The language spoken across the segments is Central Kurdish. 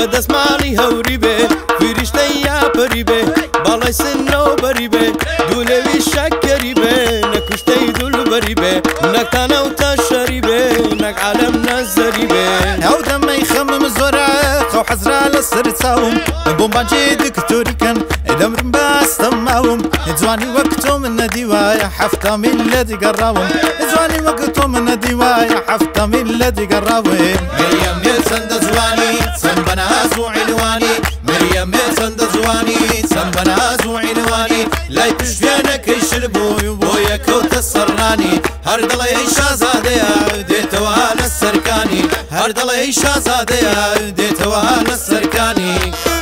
لدەست ماڵی هەوری بێ فریشتەی یاپەری بێ باڵای سنەوە بەری بێ دوولەوی شەکەری بێ نەکوشتەی دولبەری بێ نەکتانە و تاشەری بێ نەک عالەم نەزەری بێ ئەو دەمەی خەمم زۆرە خەو حەزرا لەسەر چاوم بۆمبانجێ دکتۆریکەن دەمرم بەستەم ماوم جوانی وەک تۆ من نەدیوایە حەفتا میل لە دیگەڕاوم جوانی وەک تۆ من نەدیوایە حەفتا میل لە دیگەڕاوم مریەم بێ چەندە جوانی چەند بەناز و عیلوانی مریەم بێ چەندە جوانی چەند بەناز و عیلوانی لای پشتێنەکەی شل بووی بۆ یەکەوتە سەرڕانی هەر دڵێ ئەی شازادەیە دێتەوە لە سەرکانی هەر دڵێ ئەی شازادەیە دێتەوە لە سەرکانی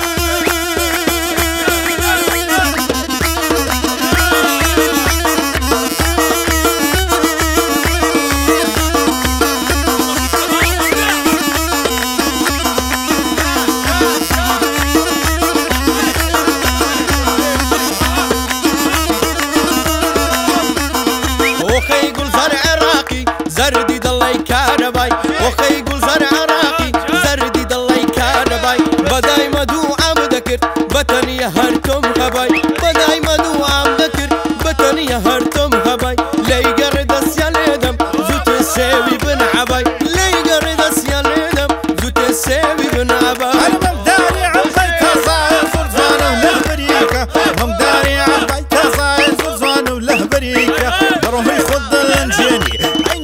زردی دڵی کارەبای وەخەی گوڵزار عراقی زردی دڵی کارەبای بەدای مەدوو ئام دەکرد بەتەنیە هەر تۆم هەبای بەدای مەدوو ئام دەکرد بەتەنیە هەر تۆم هەبای لەی گەڕێ دەستیان لێدەم زووتێ سێوی بنعەبای لەی گەڕێ دەستیان لێدەم زووتێ سێوی بنعەبای مەمداری عەبای تازایە زۆر جوانە و لەهبەریکە مەمداری عەبای تازایە زۆر جوانە و لەهبەریکە بەڕۆحی خۆت دەڵەنجێنی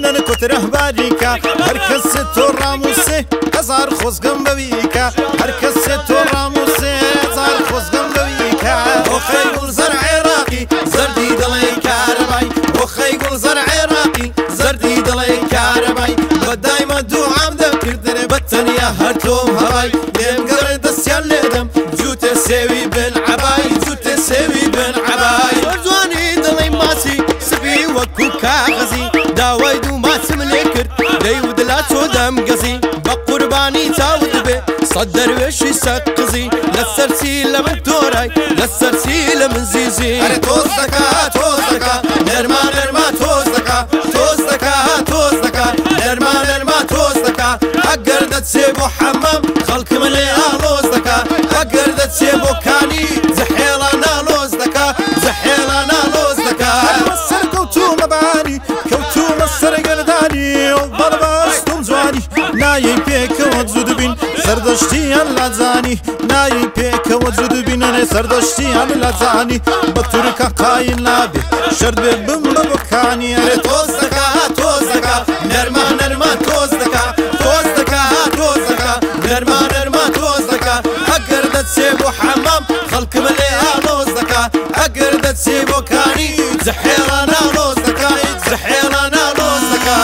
رهباریکە هەر کەسێ تۆ ڕاموسێ هەزار خۆزگەم بەویکە هەر کەسێ تۆ ڕاموسێ هەزار خۆزگەم بەویکە وەخەی گوڵزار عێراقی زەردی دڵی کارەبای وەخەی گوڵزار عێراقی زەردی دڵی کارەبای بەدای مەدوو ئام دەکردنێ بەتەنیا هەر تۆم هەبای لێم گەڕێ دەستیان لێدەم جووتێ سێوی بنعەبای جووتێ سێوی بنعەبای جوانی دڵی ماسی سپی وەکو کاغەزی داوای دوو ماسم لێ کرد دەیودلا تۆ دەمگەزی بە قوربانی چاوت بێ سەد دەروێشی سەقزی لەسەرچی لە من تۆرای لەسەرچی لە من زیزی ئەرێ تۆز دەکا تۆز دەکا نەرما نەرما تۆز دەکا تۆز دەکا تۆز دەکا نەرما نەرما تۆز دەکا ئەگەر دەچێ بۆ حەمام خەڵکم لێ ئاڵۆز دەکا ئەگەر دەچێ بۆ کانی جەحێڵە ناڵۆز دەکا جەحێڵە ناڵۆز دەکا سەر کەوتومە بانی کەوتومە سەرگەردانی و بەڵبەستم جوانی نایەی پێکەوە جوو دەبین سەردەشتیان لازانی نایەی پێکەوە جوو دەبینەنێ سەردەشتیان لازانی بە تورکە قاین نابێ شەرد بێ بم بە بۆکانی ئەرێ تۆز دەکا تۆز دەکا نەرما نەرما تۆز دەکا تۆز دەکا تۆز دەکا نەرما نەرما تۆز دەکا ئەگەر دەچێ بۆ حەمام خەڵکم لێ ئاڵۆز دەکا ئەگەر دەچێ بۆ کانی جەحێڵە ناڵۆز دەکا جەحێڵە ناڵۆز دەکا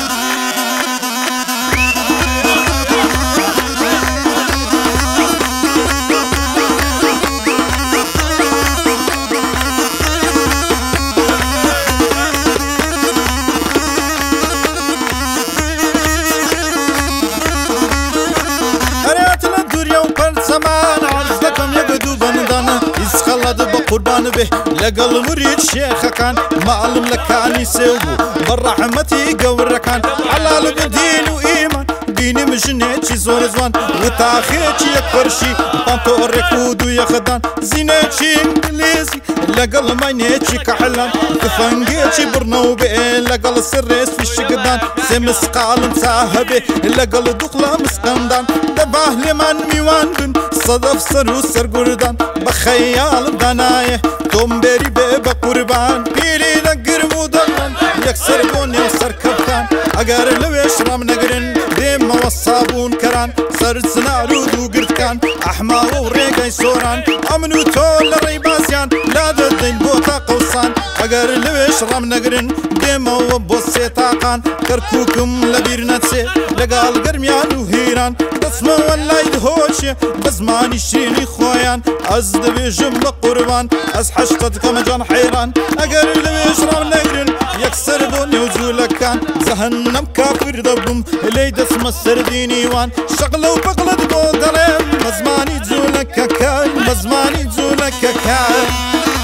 قوربان بێ لەگەڵ ورید شێخەکان ماڵم لە کانی سێو بوو بەڕەحمەتی گەورەکان حەلال بوو دین و ئیمان دینی مژنێکی زۆر جوان وتاخێکی یەک فەرشی پانتۆڕێک و دوو یەخەدان زینێکی ئینگلیزی لەگەڵ ماینێکی کەحەلان تفەنگێکی بڕنەو بێ لەگەڵ سڕێس فیشکدان سێ مسقالم چا هەبێ لەگەڵ دووقڵە مسقەندان دەبا لێمان میوان بن سەدەف سەر و سەرگوردان بە خەیاڵم دانایە تۆم بێری بێ بە قوربان پیری نەگرم و دەڵێن یەکسەر بۆ نێو سەرکەوتان ئەگەر لەوێش ڕام نەگرن دێمەوە سابوون کەران سەر چنار و دووگرتکان ئەحماوە و ڕێگەی سۆران ئەمن و تۆ لە ڕێی بازیان لا دەدەین بۆ تا قەوسان ئەگەر لەوێش ڕام نەگرن دێمەوە بۆ سێتاقان کەرکووکم لەبیر نەچێ لەگەڵ گەرمیان و هیران دەچمەوە لای دهۆشێ بە زمانی شیرینی خۆیان ئەس دەبێژم بە قوربان ئەس حەشتە دکەمە جان حەیران ئەگەر لەوێش ڕام نەگرن یەکسەر بۆ نێو جوولەکان جەهەنەم کافر دەبم لێی دەچمە سەردینی وان شەقلە و بەقلت بۆ دەڵێم بە زمانی جوولەکەکان بە زمانی جوولەکەکان